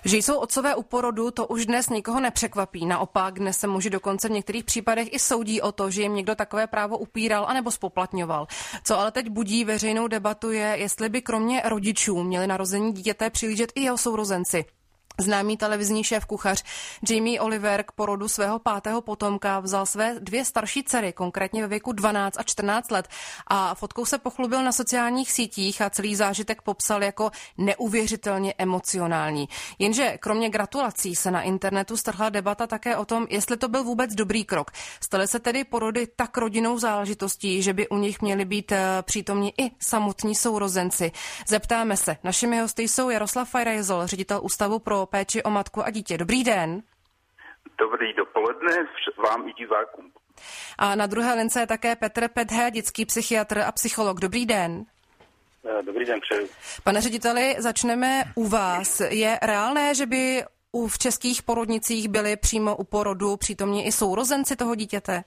Že jsou otcové u porodu, to už dnes nikoho nepřekvapí. Naopak, dnes se muži dokonce v některých případech i soudí o to, že jim někdo takové právo upíral anebo spoplatňoval. Co ale teď budí veřejnou debatu je, jestli by kromě rodičů měli narození dítěte přihlížet i jeho sourozenci. Známý televizní šéfkuchař Jamie Oliver k porodu svého 5. potomka vzal své 2 starší dcery, konkrétně ve věku 12 a 14 let, a fotkou se pochlubil na sociálních sítích a celý zážitek popsal jako neuvěřitelně emocionální. Jenže kromě gratulací se na internetu strhla debata také o tom, jestli to byl vůbec dobrý krok. Staly se tedy porody tak rodinnou záležitostí, že by u nich měli být přítomni i samotní sourozenci. Zeptáme se. Našimi hosty jsou Jaroslav Feirajzl, ředitel Ústavu pro péči o matku a dítě. Dobrý den. Dobrý dopoledne vám i divákům. A na druhé lince je také Petr Pethe, dětský psychiatr a psycholog. Dobrý den. Dobrý den, přeju. Pane řediteli, začneme u vás. Je reálné, že by v českých porodnicích byli přímo u porodu přítomni i sourozenci toho dítěte?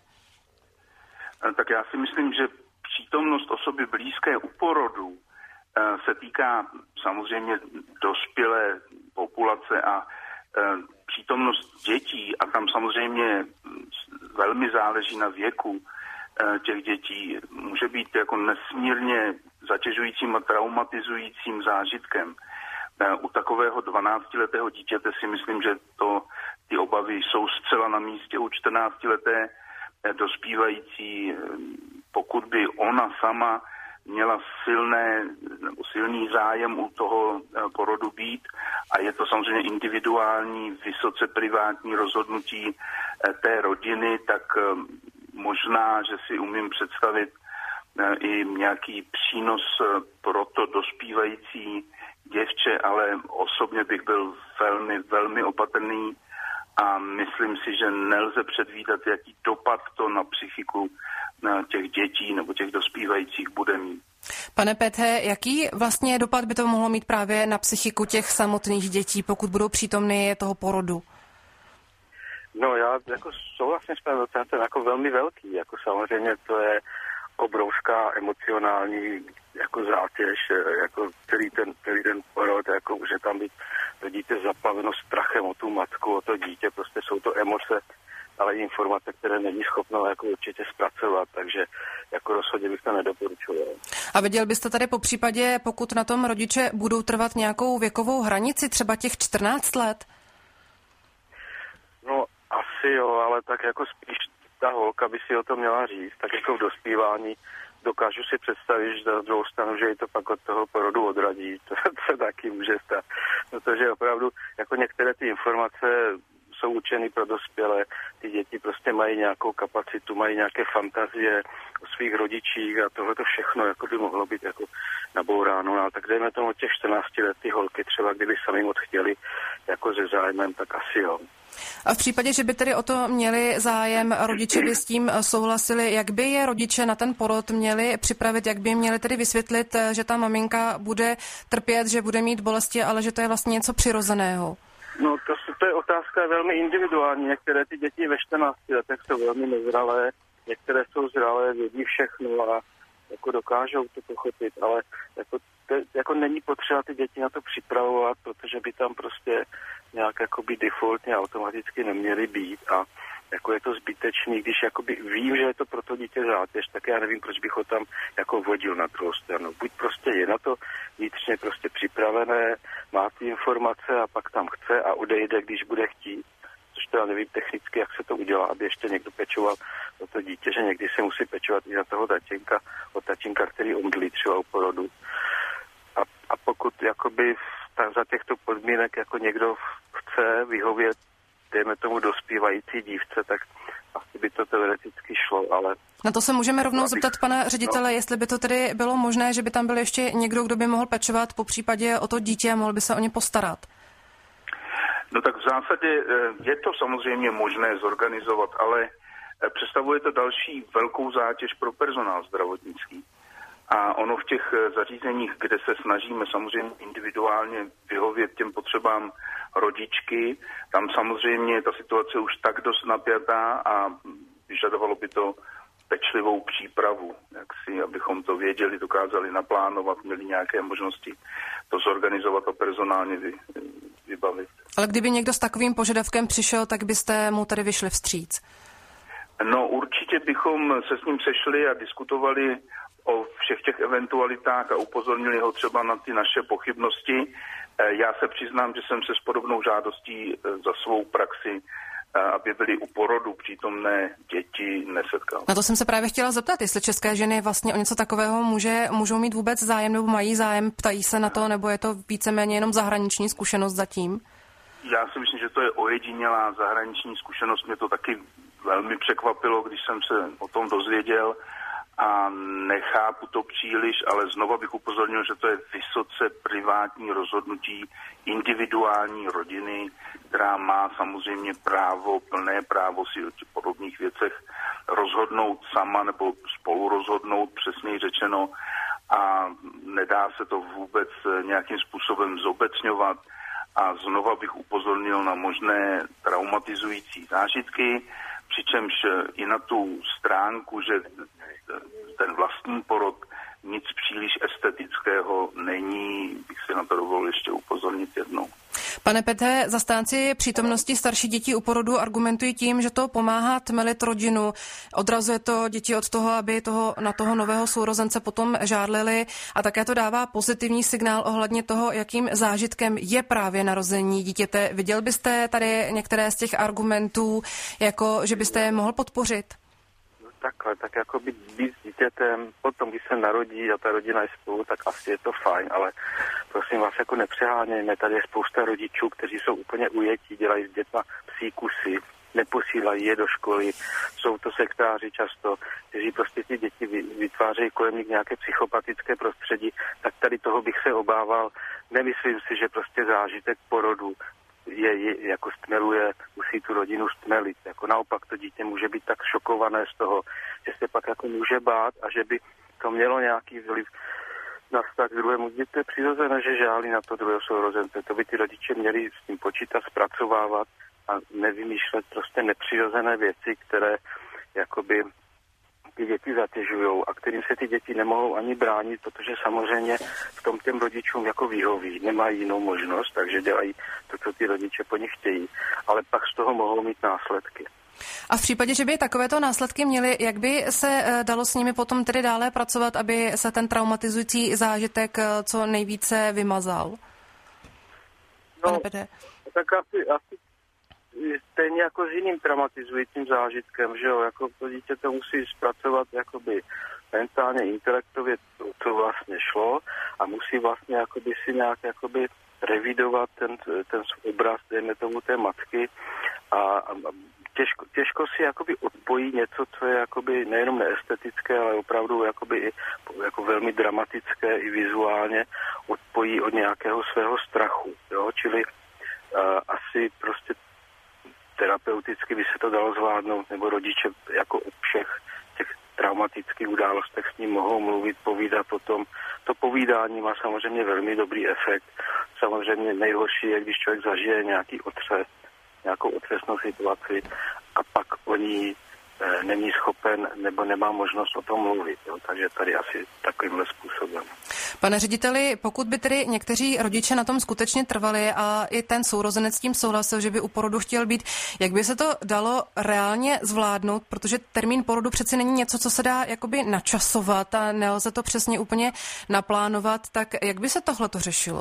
Tak já si myslím, že přítomnost osoby blízké u porodu se týká samozřejmě dospělé populace a přítomnost dětí, a tam samozřejmě velmi záleží na věku těch dětí, může být jako nesmírně zatěžujícím a traumatizujícím zážitkem. U takového 12letého dítěte si myslím, že ty obavy jsou zcela na místě. U 14leté dospívající, pokud by ona sama měla silný zájem u toho porodu být, a je to samozřejmě individuální, vysoce privátní rozhodnutí té rodiny, tak možná, že si umím představit i nějaký přínos pro to dospívající děvče, ale osobně bych byl velmi, velmi opatrný a myslím si, že nelze předvídat, jaký dopad to na psychiku těch dětí nebo těch dospívajících bude mít. Pane Pethe, jaký vlastně dopad by to mohlo mít právě na psychiku těch samotných dětí, pokud budou přítomny toho porodu? No já jako souhlasím s panem docentem, jako velmi velký, jako samozřejmě to je obrovská emocionální jako zátěž, jako celý ten porod, jako může tam být to dítě zaplaveno strachem o tu matku, o to dítě, prostě jsou to emoce, ale i informace, které není schopno jako určitě zpracovat, takže jako rozhodně bych to nedoporučoval. A viděl byste tady po případě, pokud na tom rodiče budou trvat nějakou věkovou hranici, třeba těch 14 let? No asi jo, ale tak jako spíš ta holka by si o tom měla říct, tak jako v dospívání dokážu si představit, že na druhou stranu, že ji to pak od toho porodu odradí, to se taky může stát, protože opravdu jako některé ty informace jsou určeny pro dospělé, ty děti prostě mají nějakou kapacitu, mají nějaké fantazie o svých rodičích a tohle to všechno jako by mohlo být jako nabouráno, ale tak dejme tomu těch 14 let ty holky třeba, kdyby sami moc chtěli jako se zájmem, tak asi jo. A v případě, že by tedy o to měli zájem, rodiče by s tím souhlasili, jak by je rodiče na ten porod měli připravit, jak by jim měli tedy vysvětlit, že ta maminka bude trpět, že bude mít bolesti, ale že to je vlastně něco přirozeného? No to je otázka velmi individuální. Některé ty děti ve 14 letech jsou velmi nezralé, některé jsou zralé, vědí všechno a jako dokážou to pochopit, ale jako není potřeba ty děti na to připravovat, protože by tam prostě nějak jakoby defaultně automaticky neměly být a jako je to zbytečný, když jakoby vím, že je to pro to dítě zátěž, tak já nevím, proč bych ho tam jako vodil na druhou stranu. Buď prostě je na to vnitřně prostě připravené, má ty informace a pak tam chce a odejde, když bude chtít. Což to já nevím technicky, jak se to udělá, aby ještě někdo pečoval o to dítě, že někdy se musí pečovat i za toho tatínka, který omdlí třeba u porodu. A pokud jakoby za těchto podmínek jako někdo chce vyhovět, dejme tomu dospívající dívce, tak asi by to teoreticky šlo, ale... Na to se můžeme rovnou zeptat pana ředitele, jestli by to tedy bylo možné, že by tam byl ještě někdo, kdo by mohl pečovat po případě o to dítě a mohl by se o ně postarat. No tak v zásadě je to samozřejmě možné zorganizovat, ale představuje to další velkou zátěž pro personál zdravotnický. A ono v těch zařízeních, kde se snažíme samozřejmě individuálně vyhovět těm potřebám rodičky, tam samozřejmě ta situace už tak dost napjatá a vyžadovalo by to pečlivou přípravu, abychom to věděli, dokázali naplánovat, měli nějaké možnosti to zorganizovat a personálně vybavit. Ale kdyby někdo s takovým požadavkem přišel, tak byste mu tady vyšli vstříc? No určitě bychom se s ním sešli a diskutovali o všech těch eventualitách a upozornili ho třeba na ty naše pochybnosti. Já se přiznám, že jsem se s podobnou žádostí za svou praxi, aby byly u porodu přítomné děti, nesetkal. Na to jsem se právě chtěla zeptat, jestli české ženy vlastně o něco takového můžou mít vůbec zájem nebo mají zájem, ptají se na to, nebo je to víceméně jenom zahraniční zkušenost zatím? Já si myslím, že to je ojedinělá zahraniční zkušenost. Mě to taky velmi překvapilo, když jsem se o tom dozvěděl a nechápu to příliš, ale znova bych upozornil, že to je vysoce privátní rozhodnutí individuální rodiny, která má samozřejmě plné právo si o podobných věcech rozhodnout sama nebo spolu rozhodnout, přesněji řečeno, a nedá se to vůbec nějakým způsobem zobecňovat. A znova bych upozornil na možné traumatizující zážitky, přičemž i na tu stránku, že ten vlastní porod nic příliš estetického není, bych si na to dovolil ještě upozornit jednou. Pane Pethe, zastánci přítomnosti starších dětí u porodu argumentují tím, že to pomáhá tmelit rodinu, odrazuje to děti od toho, aby na toho nového sourozence potom žádlili, a také to dává pozitivní signál ohledně toho, jakým zážitkem je právě narození dítěte. Viděl byste tady některé z těch argumentů, jako že byste je mohl podpořit? Takhle, tak jako být s dítětem, potom, když se narodí a ta rodina je spolu, tak asi je to fajn, ale prosím vás, jako nepřehánějme, tady je spousta rodičů, kteří jsou úplně ujetí, dělají s dětma psí kusy, neposílají je do školy, jsou to sektáři často, kteří prostě ty děti vytvářejí kolem nich nějaké psychopatické prostředí, tak tady toho bych se obával. Nemyslím si, že prostě zážitek porodu je jako stmeluje, musí tu rodinu stmelit. Jako naopak to dítě může být tak šokované z toho, že se pak jako může bát a že by to mělo nějaký vliv na vztah k druhému dítěti. To je přirozené, že žálí na to druhého sourozence. To by ty rodiče měli s tím počítat, zpracovávat a nevymýšlet prostě nepřirozené věci, které jakoby ty děti zatěžujou a kterým se ty děti nemohou ani bránit, protože samozřejmě v tom těm rodičům jako vyhoví, nemají jinou možnost, takže dělají to, co ty rodiče po nich chtějí, ale pak z toho mohou mít následky. A v případě, že by takovéto následky měly, jak by se dalo s nimi potom tedy dále pracovat, aby se ten traumatizující zážitek co nejvíce vymazal? No, tak asi stejně jako s jiným traumatizujícím zážitkem, že jo, jako to dítě to musí zpracovat jakoby mentálně, intelektově, co vlastně šlo a musí vlastně jakoby si nějak jakoby revidovat ten obraz, dejme tomu té matky a těžko si jakoby odpojí něco, co je jakoby nejenom neestetické, ale opravdu jakoby jako velmi dramatické i vizuálně odpojí od nějakého svého strachu, jo, čili asi prostě terapeuticky by se to dalo zvládnout, nebo rodiče jako o všech těch traumatických událostech s ním mohou mluvit, povídat o tom. To povídání má samozřejmě velmi dobrý efekt. Samozřejmě nejhorší je, když člověk zažije nějakou otřesnou situaci a pak o ní není schopen nebo nemá možnost o tom mluvit. Jo? Takže tady asi takovýmhle způsobem. Pane řediteli, pokud by tedy někteří rodiče na tom skutečně trvali a i ten sourozenec s tím souhlasil, že by u porodu chtěl být, jak by se to dalo reálně zvládnout, protože termín porodu přeci není něco, co se dá jakoby načasovat a nelze to přesně úplně naplánovat, tak jak by se tohleto řešilo?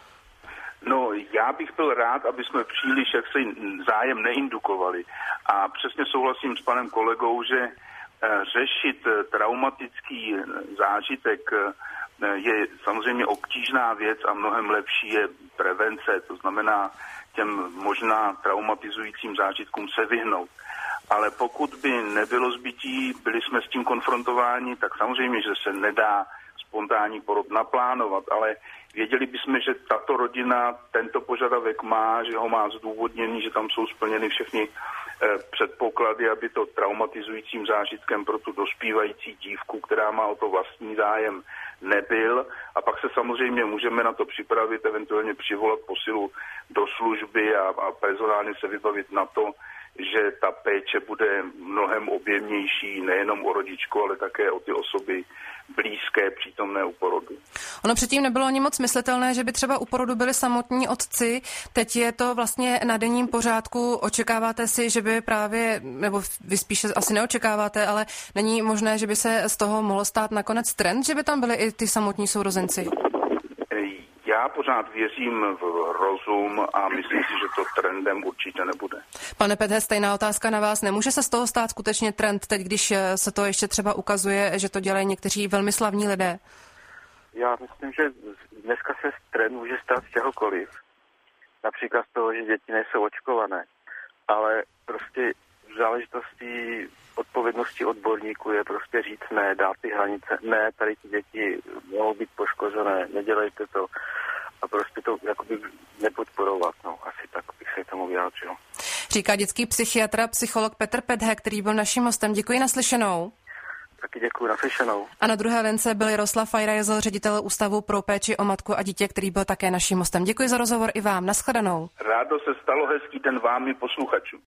No, já bych byl rád, aby jsme příliš jaksi zájem neindukovali. A přesně souhlasím s panem kolegou, že řešit traumatický zážitek je samozřejmě obtížná věc a mnohem lepší je prevence, to znamená těm možná traumatizujícím zážitkům se vyhnout. Ale pokud by nebylo zbytí, byli jsme s tím konfrontováni, tak samozřejmě, že se nedá spontánní porod naplánovat, ale věděli bychom, že tato rodina tento požadavek má, že ho má zdůvodněný, že tam jsou splněny všechny předpoklady, aby to traumatizujícím zážitkem pro tu dospívající dívku, která má o to vlastní zájem, nebyl. A pak se samozřejmě můžeme na to připravit, eventuálně přivolat posilu do služby a personálně se vybavit na to, že ta péče bude mnohem objemnější nejenom o rodičku, ale také o ty osoby blízké přítomné u porodu. Ono předtím nebylo ani moc myslitelné, že by třeba u porodu byli samotní otci. Teď je to vlastně na denním pořádku. Očekáváte si, že by právě, nebo vy spíše asi neočekáváte, ale není možné, že by se z toho mohlo stát nakonec trend, že by tam byli i ty samotní sourozenci? Já pořád věřím v rozum a myslím si, že to trendem určitě nebude. Pane Pethe, stejná otázka na vás. Nemůže se z toho stát skutečně trend teď, když se to ještě třeba ukazuje, že to dělají někteří velmi slavní lidé? Já myslím, že dneska se trend může stát z čehokoliv. Například z toho, že děti nejsou očkované. Ale prostě v záležitosti odpovědnosti odborníků je prostě říct ne, dát ty hranice, ne, tady ty děti mohou být poškozené, nedělejte to a prostě to jakoby nepodporovat, asi tak bych se k tomu vyjádřil. Říká dětský psychiatr a psycholog Petr Pethe, který byl naším hostem. Děkuji, naslyšenou. Taky děkuji, naslyšenou. A na druhé lince byl Jaroslav Fajrajezl, ředitel Ústavu pro péči o matku a dítě, který byl také naším hostem. Děkuji za rozhovor i vám, nashledanou. Rádo se stalo, hezký den vám i posluchačům.